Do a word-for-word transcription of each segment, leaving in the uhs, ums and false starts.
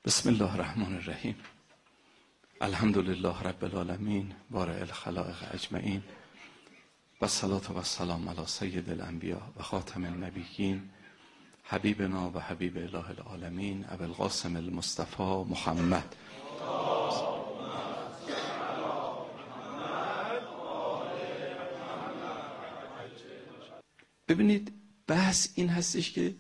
بسم الله الرحمن الرحیم. الحمد لله رب العالمین بارئ الخلائق اجمعین و الصلاة و السلام علی سید الانبیاء و خاتم النبیین حبیبنا و حبیب اله العالمین ابی القاسم المصطفى محمد. ببینید بحث این هستش که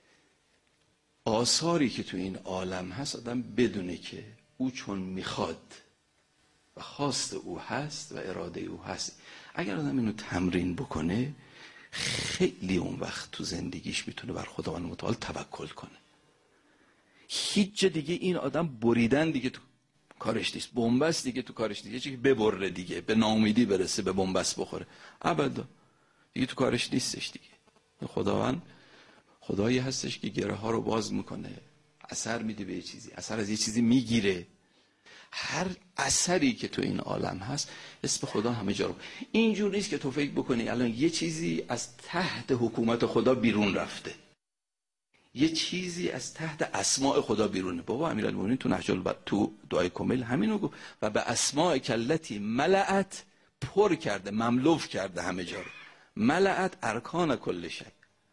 آثاری که تو این عالم هست آدم بدونه که او چون میخواد و خواست او هست و اراده او هست، اگر آدم اینو تمرین بکنه خیلی اون وقت تو زندگیش میتونه بر خداوند متعال توکل کنه. هیچ جا دیگه این آدم بریدن دیگه تو کارش نیست، بنبست دیگه تو کارش نیست، یه چیزی ببره دیگه، به ناامیدی برسه، به بنبست بخوره، ابدا دیگه تو کارش نیستش دیگه. خداوند خدایی هستش که گره ها رو باز میکنه، اثر میده به یه چیزی، اثر از یه چیزی میگیره. هر اثری که تو این عالم هست اسم خدا همه جا رو. اینجور نیست که تو فکر بکنی الان یه چیزی از تحت حکومت خدا بیرون رفته، یه چیزی از تحت اسماء خدا بیرونه. بابا امیرالمومنین تو نهج البلاغه تو دعای کامل همینو گفت و به اسماء کلتی ملأت، پر کرده، مملو کرده همه جا رو. ملأت ارکان کل شی،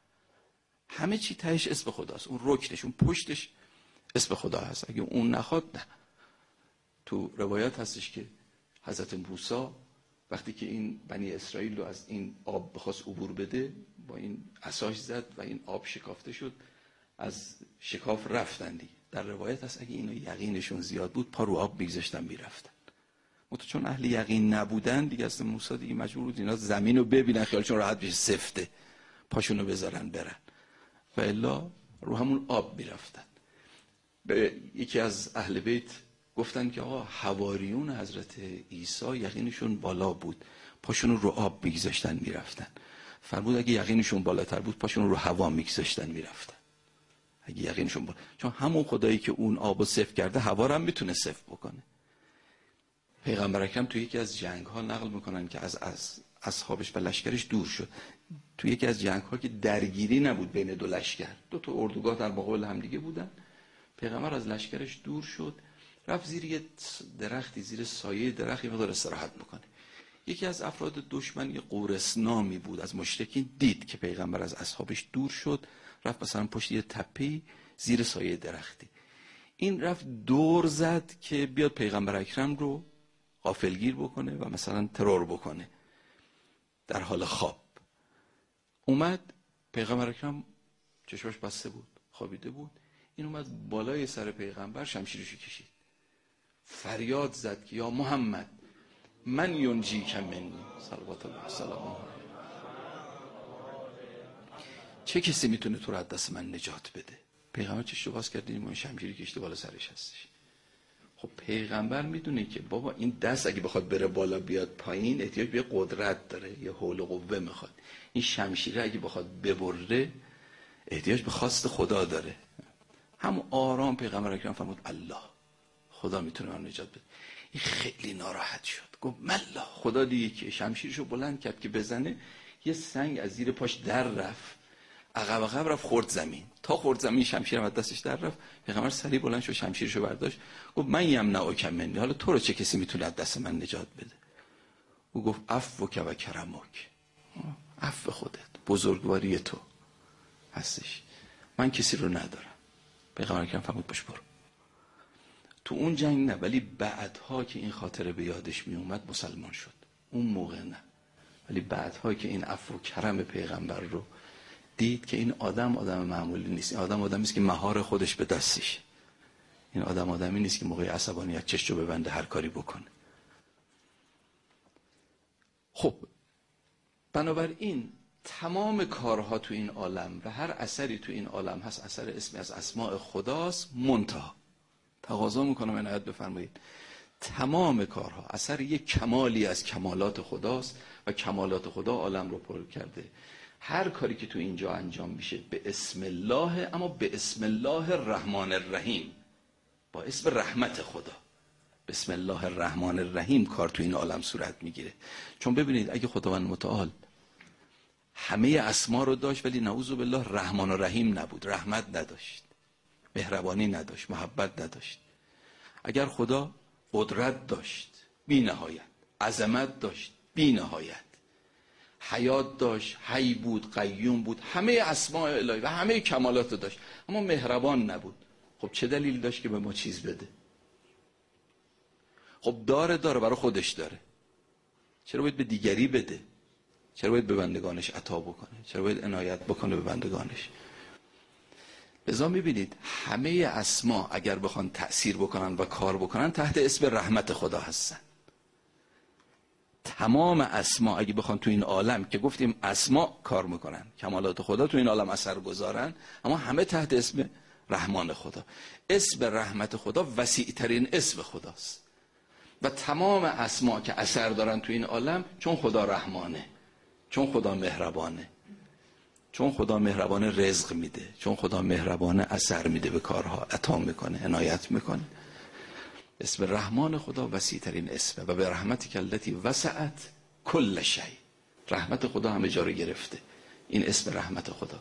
همه چی تهش اسم خداست، اون رکنش، اون پشتش اسم خدا هست. اگه اون نخواد نه. تو روایت هستش که حضرت موسی وقتی که این بنی اسرائیل رو از این آب بخواست عبور بده، با این عصاش زد و این آب شکافته شد، از شکاف رفتندی. در روایت هست اگه اینو یقینشون زیاد بود پا رو آب میگذاشتن میرفتن. متو چون اهل یقین نبودن دیگه از موسی دیگه مجبور بود اینا زمین رو ببینن خیالشون راحت بشه، سفته، پاشونو بذارن برن، و الا رو همون آب میرفتن. به یکی از اهل بیت گفتن که آقا حواریون حضرت عیسی یقینشون بالا بود، پاشون رو آب میگذاشتن میرفتن. فرمود اگه یقینشون بالاتر بود پاشون رو هوا میگذاشتن میرفتن. اگه یقینشون بالا، چون همون خدایی که اون آبو صفر کرده هوا رو هم میتونه صفر بکنه. پیغمبر اکرم تو یکی از جنگ ها نقل میکنن که از از اصحابش و لشکرش دور شد. تو یکی از جنگ ها که درگیری نبود بین دو لشکر، دو تا اردوگاه در مقابل هم دیگه بودن، پیغمبر از لشکرش دور شد، رفت زیر یه درختی، زیر سایه درختی مقدار استراحت بکنه. یکی از افراد دشمن، یه قورسنامی بود از مشرکین، دید که پیغمبر از اصحابش دور شد، رفت مثلا پشت یه تپه‌ای زیر سایه درختی. این رفت دور زد که بیاد پیغمبر اکرم رو غافلگیر بکنه و مثلا ترور بکنه در حال خواب. اومد پیغمبر اکرم چشمش بسته بود، خوابیده بود. این اومد بالای سر پیغمبر شمشیرشو کشید، فریاد زد که یا محمد من ینجیک منی صلوات الله سلام. چه کسی میتونه تو رو از دست من نجات بده؟ پیغمبر چشمو باز کرد، این شمشیری کشیده بالا سرش هستش. خب پیغمبر میدونه که بابا این دست اگه بخواد بره بالا بیاد پایین احتیاج به قدرت داره، یه حول و قوه میخواد. این شمشیره اگه بخواد ببره احتیاج به خواست خدا داره. هم آرام پیغمبر اکرم فرمود الله، خدا میتونه من نجات بده. این خیلی ناراحت شد، گفت ملا. خدا دیگه که شمشیرشو بلند کرد که بزنه، یه سنگ از زیر پاش در رفت، عقب عقب رفت، خورد زمین. تا خورد زمین شمشیرم از دستش در رفت. پیغمبر سریع بلند شد، شمشیرشو برداشت، گفت من یمنعک منی، حالا تو رو چه کسی میتونه از دست من نجات بده؟ او گفت عفوک و کرمک، عفو خودت، بزرگواری تو هستش، من کسی رو ندارم. پیغمبر اکرم فرمود باش برو. تو اون جنگ نه، ولی بعدها که این خاطره به یادش می اومد مسلمان شد. اون موقع نه، ولی بعدها که این عفو و کرم پیغمبر رو دید که این آدم آدم معمولی نیست، این آدم آدمی نیست که مهار خودش به دستش، این آدم آدمی نیست که موقع عصبانیت چشمو ببنده هر کاری بکنه. خب بنابراین تمام کارها تو این عالم و هر اثری تو این عالم هست اثر اسمی از اسماء خداست. منتها تقاضا میکنم عنایت بفرمایید، تمام کارها اثر یک کمالی از کمالات خداست و کمالات خدا عالم رو پر کرده. هر کاری که تو اینجا انجام میشه به اسم الله، اما به اسم الله الرحمن الرحیم، با اسم رحمت خدا، بسم الله الرحمن الرحیم کار تو این عالم صورت میگیره. چون ببینید اگه خداوند متعال همه اسما رو داشت ولی نعوذ بالله رحمان و رحیم نبود، رحمت نداشت، مهربانی نداشت، محبت نداشت. اگر خدا قدرت داشت بی نهایت، عظمت داشت بی نهایت، حیات داشت، حی بود، قیوم بود، همه اسماء الهی و همه کمالات داشت، اما مهربان نبود، خب چه دلیل داشت که به ما چیز بده؟ خب داره داره برای خودش داره، چرا باید به دیگری بده؟ چرا باید به بندگانش عطا بکنه؟ چرا باید عنایت بکنه به بندگانش؟ لذا میبینید همه اسما اگر بخوان تأثیر بکنن و کار بکنن تحت اسم رحمت خدا هستن. تمام اسما اگه بخوان تو این عالم که گفتیم اسما کار میکنن، کمالات خدا تو این عالم اثر گذارن، اما همه تحت اسم رحمان خدا. اسم رحمت خدا وسیع ترین اسم خداست و تمام اسما که اثر دارن تو این عالم چون خدا رحمانه، چون خدا مهربانه، چون خدا مهربانه رزق میده، چون خدا مهربانه اثر میده به کارها، عطا میکنه، عنایت میکنه. اسم رحمان خدا وسیع ترین اسمه و به رحمتی که التي وسعت کل شیء، رحمت خدا همه جا رو گرفته، این اسم رحمت خدا.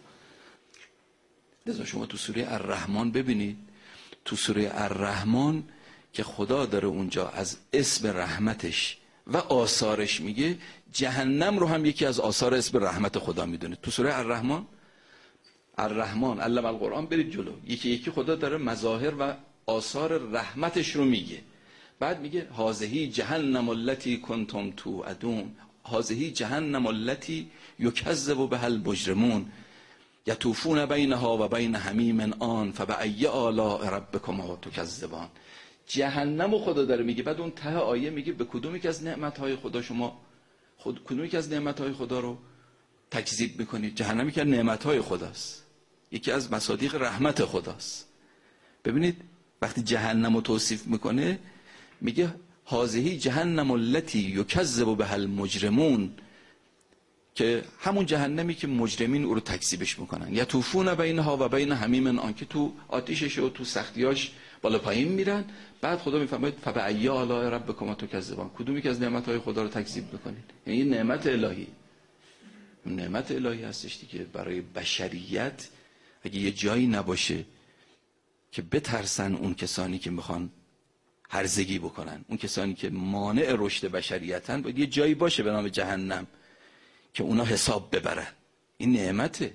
لذا شما تو سوره الرحمن ببینید، تو سوره الرحمن که خدا داره اونجا از اسم رحمتش و آثارش میگه، جهنم رو هم یکی از آثار اسم رحمت خدا میدونه. تو سوره الرحمن، الرحمن علم القرآن، برید جلو، یکی یکی خدا داره مظاهر و آثار رحمتش رو میگه. بعد میگه هذه جهنم التي کنتم توعدون، هذه جهنم التي یکذب بها المجرمون یطوفون بینها و بین حمیم آن فبأی آلاء ربکما تکذبان. جهنم خدا داره میگه. بعد اون ته آیه میگه به کدومی که از نعمتهای خدا شما خود کدومی که از نعمتهای خدا رو تکذیب میکنید؟ جهنمی که نعمتهای خداست، یکی از مصادیق رحمت خداست. ببینید وقتی جهنم رو توصیف میکنه میگه هذه جهنم التي یکذب بها المجرمون، که همون جهنمی که مجرمین او رو تکذیبش میکنن. یطوفون بینها و بین حمیم آن، که تو آتیشش و تو سختیاش بالا پایین میرن. بعد خدا میفرماید فبأی آلاء ربکما تکذبان، کدومی که از نعمتهای خدا رو تکذیب میکنید؟ یعنی این نعمت الهی، نعمت الهی هستش دیگه برای بشریت. اگه یه جایی نباشه که بترسن اون کسانی که میخوان هرزگی بکنن، اون کسانی که مانع رشد بشریتن، باید یه جایی باشه به نام جهنم که اونا حساب ببرن. این نعمته.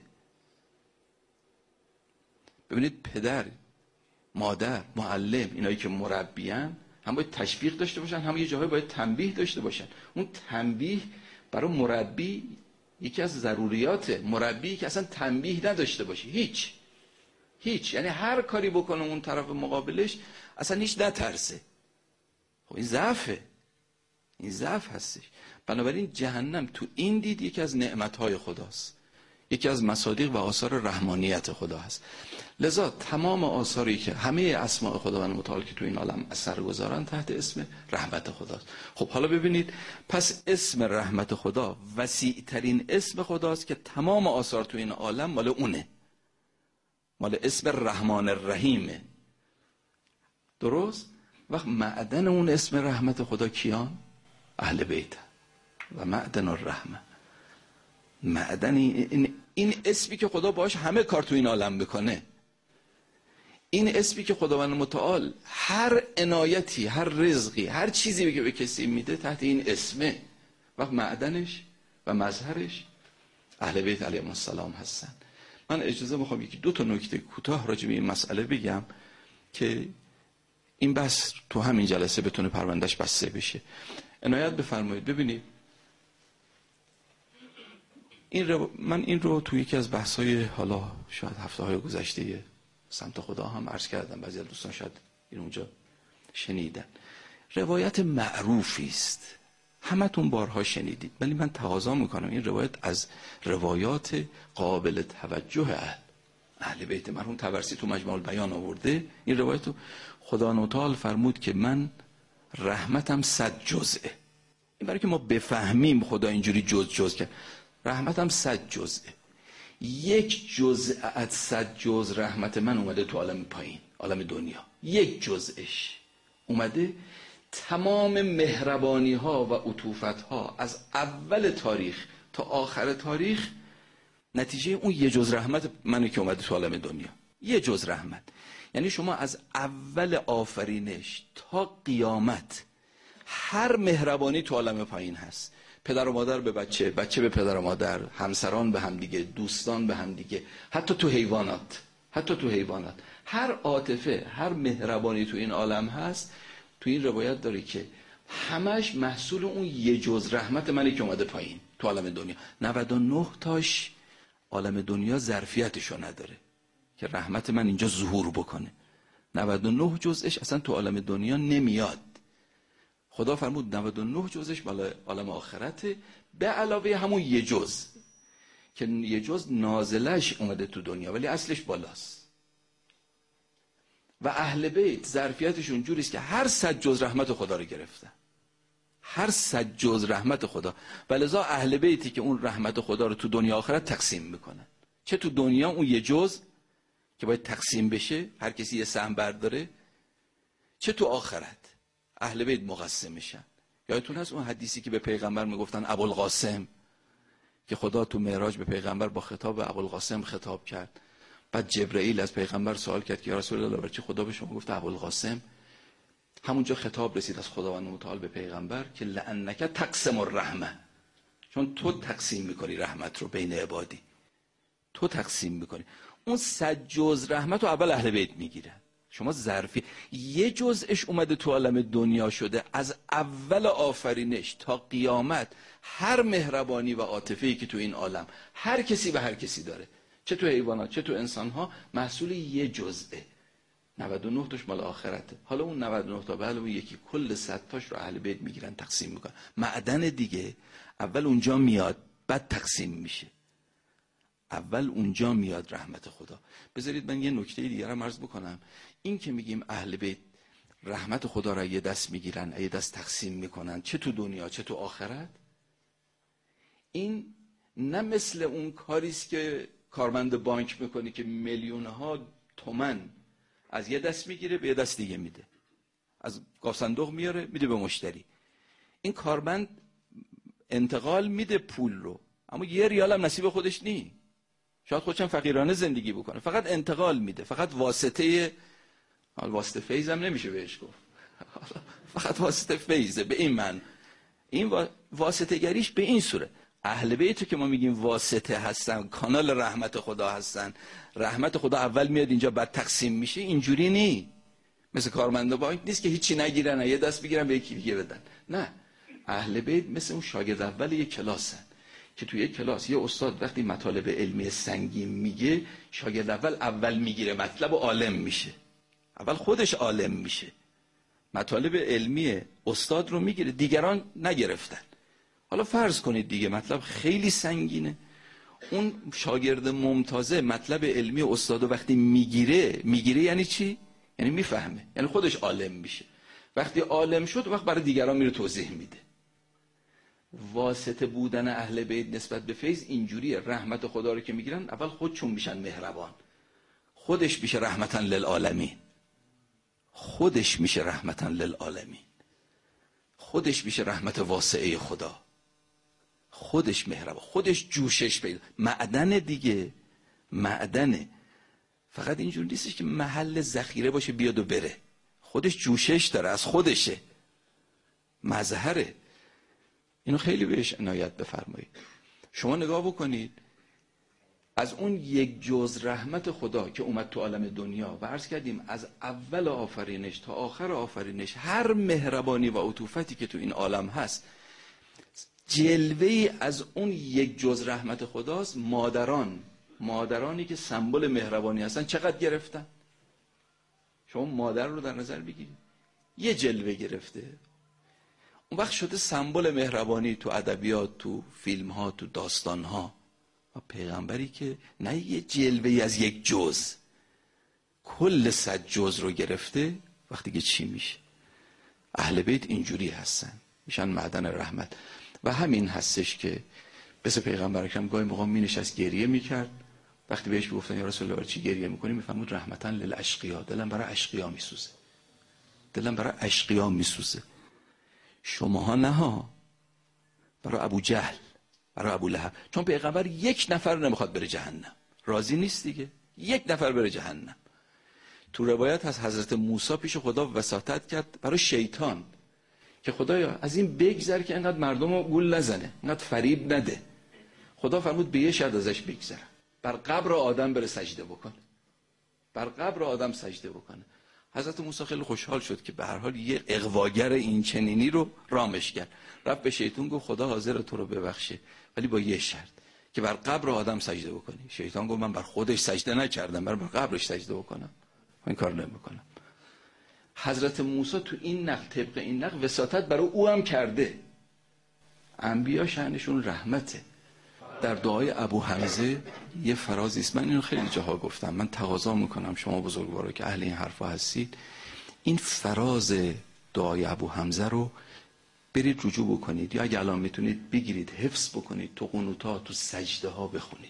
ببینید پدر، مادر، معلم، اینایی که مربیان هم باید تشویق داشته باشن، هم یه جایی باید تنبیه داشته باشن. اون تنبیه برای مربی یکی از ضروریات مربی که اصلا تنبیه نداشته باشه، هیچ هیچ یعنی هر کاری بکنه اون طرف مقابلش اصلا هیچ نترسه. خب این ضعفه، این ضعف هستش. بنابراین جهنم تو این دید یکی از نعمتهای خداست، یکی از مصادیق و آثار رحمانیت خدا هست. لذا تمام آثاری که همه اسماء خداوند متعال که تو این عالم اثر گذارن تحت اسم رحمت خداست. خب حالا ببینید، پس اسم رحمت خدا وسیع ترین اسم خداست که تمام آثار تو این عالم مال اونه، مال اسم رحمان الرحیمه. درست؟ وقت معدن اون اسم رحمت خدا کیان؟ اهل بیت و معدن الرحمه. معدن این, این اسمی که خدا باش همه کار تو این عالم بکنه، این اسمی که خداوند متعال هر عنایتی، هر رزقی، هر چیزی که به کسی میده تحت این اسمه. وقت معدنش و مظهرش اهل بیت علیهم السلام هستن. من اجازه میخوام یکی دو تا نکته کوتاه راجع به این مسئله بگم که این بس تو همین جلسه بتونه پروندهش بسته بشه. عنایت بفرمایید. ببینید این رو من این رو توی یکی از بحث‌های حالا شاید هفته‌های گذشته سمت خدا هم عرض کردم، بعضی از دوستان شاید این اونجا شنیدن. روایت معروفی است، همتون بارها شنیدید، ولی من تقاضا میکنم این روایت از روایات قابل توجه اهل اهل بیت مرحوم طبرسی تو مجموع البیان آورده. این روایت رو خدا تعالی فرمود که من رحمتم صد جزءه. این برای که ما بفهمیم خدا اینجوری جز جز کرد. رحمتم صد جزءه، یک جزء از صد جزء رحمت من اومده تو عالم پایین، عالم دنیا. یک جزءش اومده تمام مهربانی ها و عطوفت ها از اول تاریخ تا آخر تاریخ نتیجه اون یه جزء رحمت منو که اومده تو عالم دنیا. یه جزء رحمت، یعنی شما از اول آفرینش تا قیامت هر مهربانی تو عالم پایین هست. پدر و مادر به بچه، بچه به پدر و مادر، همسران به همدیگه، دوستان به همدیگه، حتی تو حیوانات، حتی تو حیوانات هر عاطفه، هر مهربانی تو این عالم هست. تو این روایت داره که همش محصول اون یه جز رحمت منی که اومده پایین تو عالم دنیا. نود و نه تاش عالم دنیا ظرفیتشو نداره که رحمت من اینجا ظهور بکنه. نود و نه جزش اصلا تو عالم دنیا نمیاد. خدا فرمود نود و نه جزش مال عالم آخرته، به علاوه همون یه جز که یه جز نازلش اومده تو دنیا ولی اصلش بالاست. و اهل بیت ظرفیتشون جوریست که هر صد جز رحمت خدا رو گرفتن، هر صد جز رحمت خدا. ولذا اهل بیتی که اون رحمت خدا رو تو دنیا آخرت تقسیم میکنن، چه تو دنیا اون یه جز که باید تقسیم بشه، هر کسی یه سهم برداره، چه تو آخرت اهل بیت مقسم میشن. یادتون هست اون حدیثی که به پیغمبر میگفتن ابوالقاسم، که خدا تو معراج به پیغمبر با خطاب ابوالقاسم خطاب کرد. بعد جبرئیل از پیغمبر سوال کرد که یا رسول الله برای چی خدا به شما گفت ابوالقاسم؟ همونجا خطاب رسید از خداوند متعال به پیغمبر که لانک تقسم الرحمه، چون تو تقسیم میکنی رحمت رو بین عبادی، تو تقسیم میکنی. اون صد جز رحمت رو اول اهل بیت میگیرن. شما ظرفی یه جزش اومده تو عالم دنیا شده، از اول آفرینش تا قیامت هر مهربانی و عاطفه‌ای که تو این عالم هر کسی به هر کسی داره، چه تو حیوانات چه تو انسان‌ها، محصول یه جزئه. نود و نه تاش مال آخرته. حالا اون نود و نه تا بله اون یکی کل صد تاش رو اهل بیت میگیرن تقسیم میکنن. معدن دیگه اول اونجا میاد بعد تقسیم میشه. اول اونجا میاد رحمت خدا. بذارید من یه نکته دیگه رو عرض بکنم. این که میگیم اهل بیت رحمت خدا را یه دست میگیرن، یه دست تقسیم میکنن، چه تو دنیا چه تو آخرت، این نه مثل اون کاریست که کارمند بانک میکنه که میلیون ها تومن از یه دست میگیره به یه دست دیگه میده، از گاف صندوق میاره میده به مشتری. این کارمند انتقال میده پول رو، اما یه ریال هم نصیب خودش نی. شاید خودشم فقیرانه زندگی بکنه، فقط انتقال میده، فقط واسطه، واسطه فیض هم نمیشه بهش گفت، فقط واسطه فیضه. به این من این واسطه گریش به این صورت. اهل بیت که ما میگیم واسطه هستن، کانال رحمت خدا هستن، رحمت خدا اول میاد اینجا بعد تقسیم میشه. اینجوری نی، مثل کارمند بانک نیست که هیچی نگیرن یه دست بگیرن به یکی دیگه بدن. نه، اهل بیت مثل اون شاگرد اول یک کلاسن که توی یک کلاس یه استاد وقتی مطالب علمی سنگین میگه، شاگرد اول اول میگیره مطلب و عالم میشه، اول خودش عالم میشه، مطالب علمی استاد رو میگیره، دیگران نگرفتن. حالا فرض کنید دیگه مطلب خیلی سنگینه، اون شاگرد ممتازه مطلب علمی استاد رو وقتی میگیره، میگیره یعنی چی؟ یعنی میفهمه، یعنی خودش عالم میشه. وقتی عالم شد وقت برای دیگران میره توضیح میده. واسطه بودن اهل بیت نسبت به فیض اینجوریه، رحمت خدا رو که میگیرن اول خودشون میشن مهربان، خودش میشه رحمتاً للعالمین، خودش میشه رحمتاً للعالمین، خودش میشه رحمت واسعه خدا، خودش مهربان، خودش جوشش پیدا، معدن دیگه، معدنه. فقط اینجور نیستش که محل ذخیره باشه بیاد و بره، خودش جوشش داره، از خودشه، مظهره. اینو خیلی بهش عنایت بفرمایید. شما نگاه بکنید از اون یک جز رحمت خدا که اومد تو عالم دنیا و عرض کردیم از اول آفرینش تا آخر آفرینش هر مهربانی و عطوفتی که تو این عالم هست جلوه‌ای از اون یک جز رحمت خداست. مادران، مادرانی که سمبل مهربانی هستن چقدر گرفتن؟ شما مادر رو در نظر بگیرید، یه جلوه گرفته، اون وقت شده سمبل مهربانی تو ادبیات، تو فیلم ها، تو داستان ها. و پیغمبری که نه یه جلوه از یک جز، کل صد جز رو گرفته، وقتی که چی میشه؟ اهل بیت اینجوری هستن، میشن معدن رحمت. و همین هستش که بس پیغمبر اکرم گاهی موقع می نشست گریه میکرد، وقتی بهش گفتن یا رسول الله چی گریه میکنی؟ میفهمود رحمتاً للاشقیا، دلم برای اشقیا میسوزه، دلم برای اشقیا میسوزه. شماها نه ها، برای ابو جهل، برای ابو لهب. چون پیغمبر یک نفر نمیخواد بره جهنم، راضی نیست دیگه، یک نفر بره جهنم. تو روایت از حضرت موسی پیش خدا وساطت کرد برای شیطان که خدایا از این بگذر که اینقدر مردم رو گول نزنه، اینقدر فریب نده. خدا فرمود به یه شرط ازش بگذرم، بر قبر آدم بره سجده بکنه، بر قبر آدم سجده بکنه. حضرت موسی خیلی خوشحال شد که به هر حال یه اغواگر این چنینی رو رامش کرد. رفت به شیطان گفت خدا حاضر تو رو ببخشه ولی با یه شرط که بر قبر آدم سجده بکنی. شیطان گفت من بر خودش سجده نکردم، بر قبرش سجده بکنم، من کار نمیکنم. حضرت موسی تو این نقل، طبق این نقل، وساطت برای او هم کرده. انبیا شأنشون رحمته. در دعای ابو حمزه یه فرازی است، من اینو خیلی جاها گفتم، من تقاضا میکنم شما بزرگوارا که اهل این حرفا هستید این فراز دعای ابو حمزه رو برید رجوع بکنید، یا اگه الان میتونید بگیرید حفظ بکنید، تو قنوت‌ها تو سجده ها بخونید.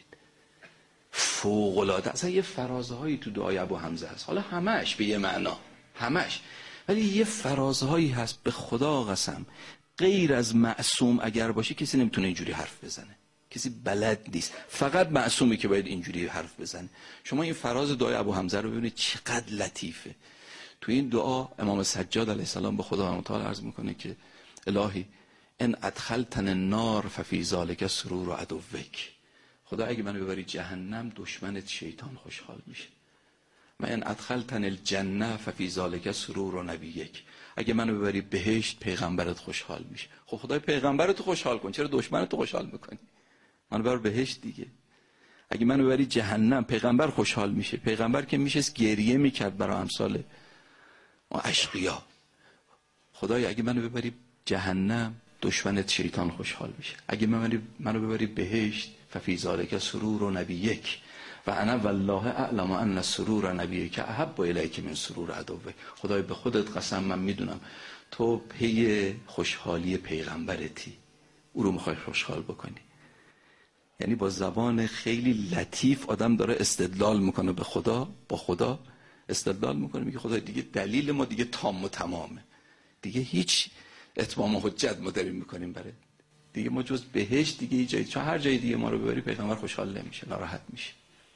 فوق العاده اصلا یه فرازهایی تو دعای ابو حمزه هست، حالا همش به یه معنا، همش، ولی یه فرازهایی هست به خدا قسم غیر از معصوم اگر باشه کسی نمیتونه اینجوری حرف بزنه، کسی بلد نیست، فقط معصومی که باید اینجوری حرف بزنه. شما این فراز دعای ابو حمزه رو ببینید چقدر لطیفه. تو این دعا امام سجاد علیه السلام به خدا متعال عرض میکنه که الهی ان ادخلتن النار ففی ذلک سرور عدوک. خدا اگه منو ببری جهنم دشمنت شیطان خوشحال میشه. و ان ادخلتن الجنه ففی ذلک سرور نبیک. اگه منو ببری بهشت پیغمبرت خوشحال میشه. خب خدای پیغمبرت خوشحال کن، چرا دشمنت خوشحال میکنی؟ منو ببر بهشت دیگه. اگه منو ببری جهنم پیغمبر خوشحال میشه. پیغمبر که میشه گریه میکرد برای امثال ما اشقیا. خدای اگه منو ببری جهنم دشمنت شیطان خوشحال میشه. اگه منو منو ببری بهشت ففی ذلک سرور نبیک و انا والله اعلم ان سرور نبیک احب الیک من سرور عدوک. خدای به خودت قسم من میدونم تو پی خوشحالی پیغمبرتی، او رو میخوای خوشحال بکنی. یعنی با زبان خیلی لطیف آدم داره استدلال میکنه به خدا، با خدا استدلال میکنه، میگه خدا دیگه دلیل ما دیگه تام و تمامه، دیگه هیچ اتمام و حجت ما داریم میکنیم برای دیگه ما جز بهشت دیگه هیچ جایی، چون هر جای دیگه ما رو ببری پیغمبر خوشحال نمیشه، ناراحت میشه.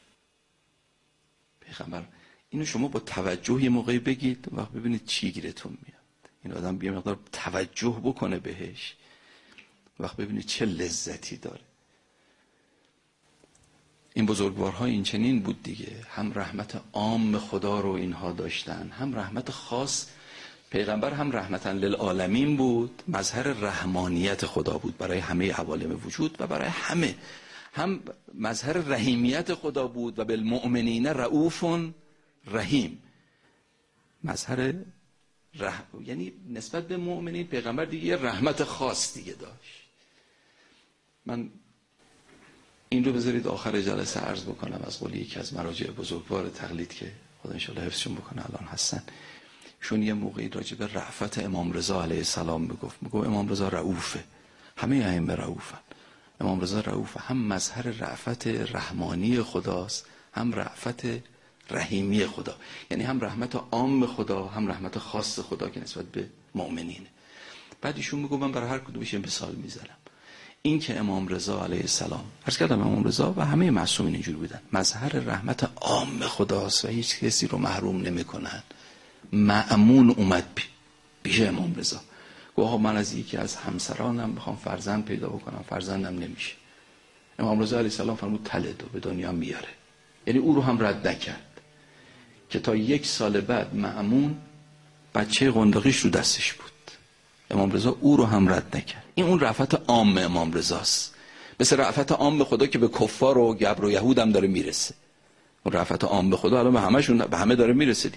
پیغمبر اینو شما با توجه یه موقعی بگید و ببینید چی گیرتون میاد. این آدم یه مقدار توجه بکنه بهش وقت ببینید چه لذتی داره. این بزرگوارها این چنین بود دیگه، هم رحمت عام خدا رو اینها داشتن، هم رحمت خاص. پیغمبر هم رحمتاً للعالمین بود، مظهر رحمانیت خدا بود برای همه عوالم وجود و برای همه، هم مظهر رحیمیت خدا بود و بالمؤمنین رؤوف رحیم، مظهر رح... یعنی نسبت به مؤمنین پیغمبر دیگه یه رحمت خاص دیگه داشت. من این رو بذارید آخر جلسه عرض بکنم از قول یکی از مراجع بزرگوار تقلید که خدا انشاءالله حفظشون بکنه الان هستن. شون یه موقعی راجع به رأفت امام رضا علیه السلام میگفت، میگفت امام رضا رؤوفه، همه ائمه رؤوفن، امام رضا رؤوفه، هم مظهر رأفت رحمانی خداست هم رأفت رحیمی خدا، یعنی هم رحمت عام خدا هم رحمت خاص خدا که نسبت به مؤمنینه. بعد ایشون میگه من برای هر کدومش مثال میزنم. این که امام رضا علیه السلام، عرض کردم امام رضا و همه معصومین اینجور بودن، مظهر رحمت عام خداست و هیچ کسی رو محروم نمیکنن. مأمون اومد پیش امام رضا گفت من از یکی از همسرانم بخوام فرزند پیدا بکنم، فرزندم نمیشه. امام رضا علیه السلام فرمود تلدو، به دنیا میاره، یعنی او رو هم رد نکرد که تا یک سال بعد مأمون بچه قندقیش رو دستش بود. امام رضا او رو هم رد نکرد. این اون رأفت عام امام رضاست، مثل رأفت عام خدا که به کفار و گبر و یهود هم داره میرسه. اون رأفت عام به خدا الان به همشون، به همه داره میرسه.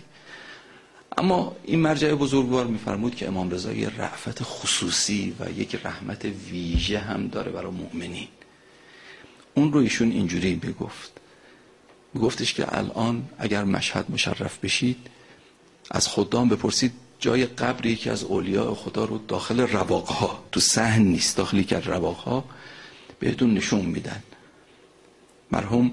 اما این مرجع بزرگوار میفرمود که امام رضا یه رأفت خصوصی و یک رحمت ویژه هم داره برای مؤمنین. اون رو ایشون اینجوری میگفت، میگفتش که الان اگر مشهد مشرف بشید از خدام بپرسید جای قبری یکی از اولیاء خدا رو داخل رواقها، تو صحن نیست، داخلی که رواقها بهتون نشون میدن. مرحوم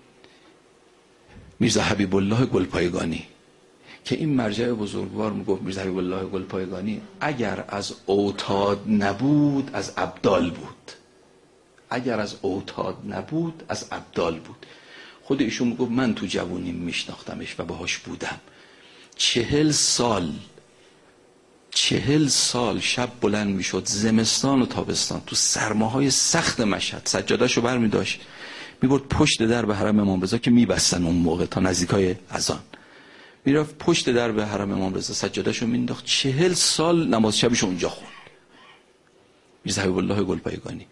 میرزا حبیب الله گلپایگانی که این مرجع بزرگوار میگفت میرزا حبیب الله گلپایگانی اگر از اوتاد نبود از ابدال بود، اگر از اوتاد نبود از ابدال بود. خود ایشون میگفت من تو جوونیم میشناختمش و باهاش بودم، چهل سال چهل سال شب بلند میشد، زمستان و تابستان، تو سرماهای سخت مشهد سجادهشو بر می داشت میبرد پشت در به حرم امام رضا که میبستن اون موقع تا نزدیکای اذان، میرفت پشت در به حرم امام رضا سجادهشو مینداخت، چهل سال نماز شبشو اونجا خوند. میرزا حبیب الله گلپایگانی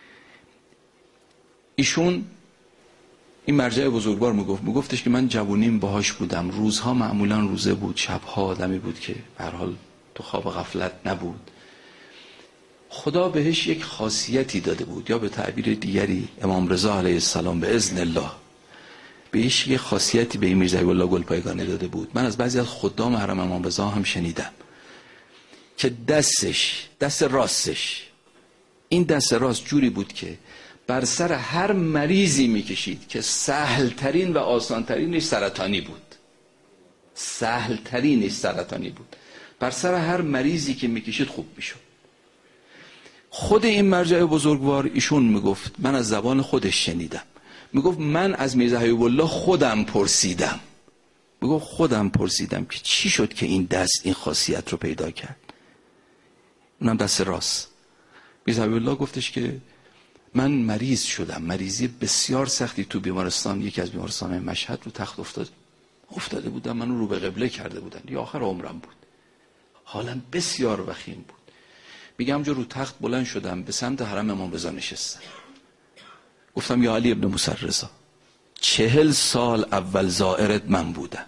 ایشون این مرجع بزرگوار میگفت میگفتش که من جوونیم باهاش بودم، روزها معمولا روزه بود، شبها آدمی بود که به هر حال تو خواب غفلت نبود. خدا بهش یک خاصیتی داده بود، یا به تعبیر دیگری امام رضا علیه السلام به اذن الله بهش یک خاصیتی به این میرزا حبیب الله گلپایگانی داده بود. من از بعضی از خدام حرم امام رضا هم شنیدم که دستش، دست راستش، این دست راست جوری بود که بر سر هر مریضی میکشید که سهل ترین و آسان ترینش سرطانی بود، سهل ترینش سرطانی بود، بر سر هر مریضی که میکشید خوب میشد. خود این مرجع بزرگوار ایشون میگفت، من از زبان خودش شنیدم، میگفت من از میرزا حبیب الله خودم پرسیدم، میگفت خودم پرسیدم که چی شد که این دست این خاصیت رو پیدا کرد، اونم دست راست. میرزا حبیب الله گفتش که من مریض شدم، مریضی بسیار سختی تو بیمارستان، یکی از بیمارستان مشهد، رو تخت افتاد افتاده بودم، منو رو به قبله کرده بودن، یا آخر عمرم بود، حالم بسیار وخیم بود. میگم همونجا رو تخت بلند شدم، به سمت حرم امام رضا نشستم، گفتم یا علی ابن موسی رضا، چهل سال اول زائرت من بودم،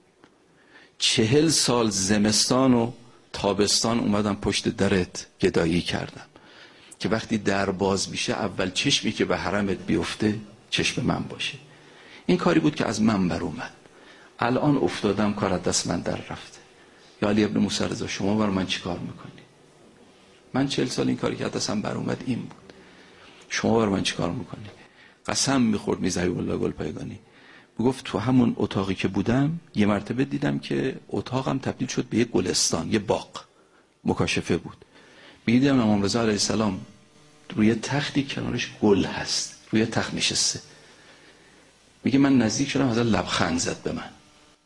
چهل سال زمستان و تابستان اومدم پشت درت گدایی کردم که وقتی در باز میشه اول چشمی که به حرمت بیفته چشم من باشه. این کاری بود که از من بر اومد، الان افتادم کار از دست من در رفته. یا علی ابن موسی رضا شما بر من چی کار میکنی؟ من چهل سال این کاری که از دستم بر اومد این بود، شما بر من چی کار میکنی؟ قسم میخورد میرزا حبیب الله گلپایگانی، میگفت تو همون اتاقی که بودم یه مرتبه دیدم که اتاقم تبدیل شد به یه گلستان، یه باغ مکاشفه بود. میدیدم امام رضا علیه السلام روی تختی کنارش گل هست، روی تخت نشسته. میگه من نزدیک شدم، حضرت لبخند زد به من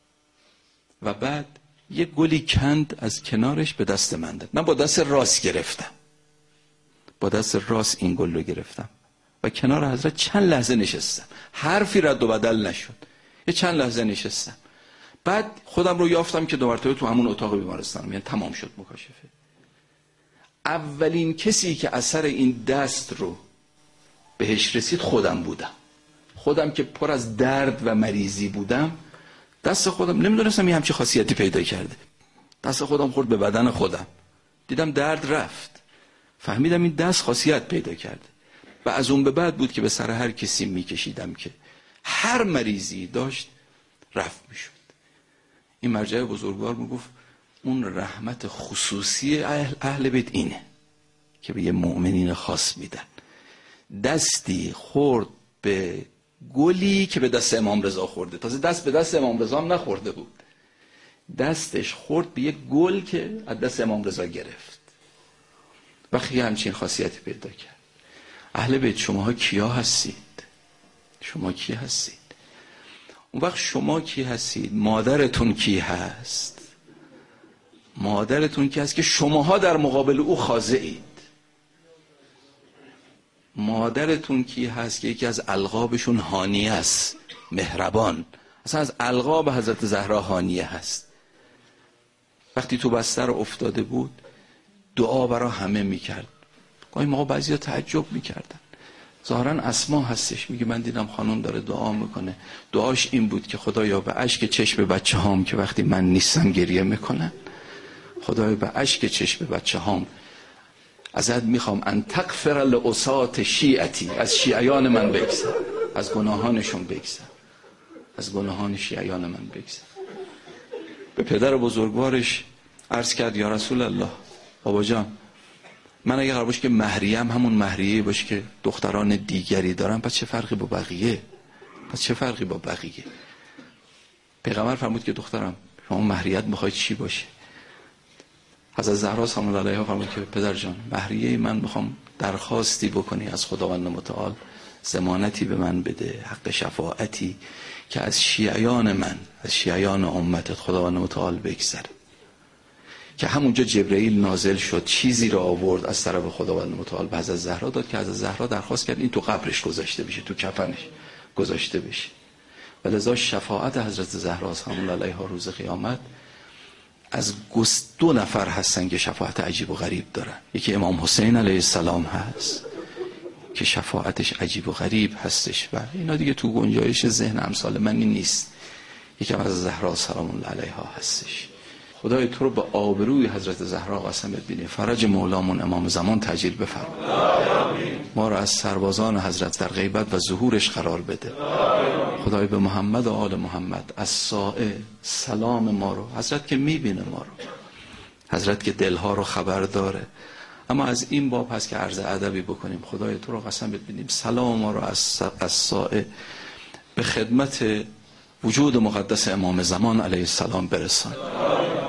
و بعد یه گلی کند از کنارش به دست من داد. من با دست راست گرفتم، با دست راست این گل رو گرفتم و کنار حضرت چند لحظه نشستم، حرفی رد و بدل نشد، یه چند لحظه نشستم. بعد خودم رو یافتم که دو مرتبه تو همون اتاق بیمارستانم، یعنی تمام شد مکاشفه. اولین کسی که اثر این دست رو بهش رسید خودم بودم، خودم که پر از درد و مریضی بودم، دست خودم نمیدونستم یه همچی خاصیتی پیدا کرده، دست خودم خورد به بدن خودم، دیدم درد رفت، فهمیدم این دست خاصیت پیدا کرده. و از اون به بعد بود که به سر هر کسی میکشیدم که هر مریضی داشت رفت میشد. این مرجع بزرگوار میگفت اون رحمت خصوصی اهل, اهل بیت اینه که به یه مؤمنین خاص میدن. دستی خورد به گلی که به دست امام رضا خورده، تازه دست به دست امام رضا هم نخورده بود، دستش خورد به یه گل که از دست امام رضا گرفت و خیلی همچین خاصیتی پیدا کرد. اهل بیت شماها کیا هستید؟ شما کی هستید؟ اون وقت شما کی هستید؟ مادرتون کی هست؟ مادرتون کی هست که شماها در مقابل او خاضعید؟ مادرتون کی هست که یکی از القابشون هانیه است، مهربان، اصلا از القاب حضرت زهرا هانیه هست. وقتی تو بستر افتاده بود دعا برای همه میکرد، گاهی موقع بعضیا تعجب میکردن. ظاهرا اسما هستش، میگه من دیدم خانم داره دعا میکنه، دعاش این بود که خدایا به اشک چشم بچه هام که وقتی من نیستم گریه میکنن، خدایا به اشک چشم بچه هام ازت میخوام ان تغفر لعصات شیعتی، از شیعیان من بگذر، از گناهانشون بگذر، از گناهان شیعیان من بگذر. به پدر بزرگوارش عرض کرد یا رسول الله، بابا جان من اگه قرار باشه که مهریم همون مهریه باشه که دختران دیگری دارم، پس چه فرقی با بقیه؟ پس چه فرقی با بقیه؟ پیغمبر فرمود که دخترم شما مهریت میخواید چی باشه؟ حضرت زهرا سلام الله علیها فرمود که پدر جان مهریه من میخوام درخواستی بکنی از خداوند متعال ضمانتی به من بده، حق شفاعتی که از شیعیان من، از شیعیان امتت خداوند متعال بگذره. که همونجا جبرئیل نازل شد، چیزی را آورد از طرف خداوند متعال به حضرت زهرا داد که حضرت زهرا درخواست کرد این تو قبرش گذاشته بشه، تو کفنش گذاشته بشه. و لذا شفاعت حضرت زهرا سلام الله علیها روز قیامت از گست دو نفر هستن که شفاعت عجیب و غریب دارن. یکی امام حسین علیه السلام هست که شفاعتش عجیب و غریب هستش و اینا دیگه تو گنجایش ذهن امثال منی نیست. یکی از زهرا سلام الله علیها هستش. خدای تو رو به آبروی حضرت زهرا قسم ببینی، فرج مولامون امام زمان تعجیل بفرما، ما رو از سربازان حضرت در غیبت و ظهورش قرار بده. خدای به محمد و آل محمد از سائه سلام ما رو، حضرت که میبینه ما رو، حضرت که دلها رو خبر داره. اما از این باب هست که عرض ادبی بکنیم. خدای تو رو قسم ببینیم سلام ما رو از از سائه به خدمت وجود مقدس امام زمان علیه السلام برسان.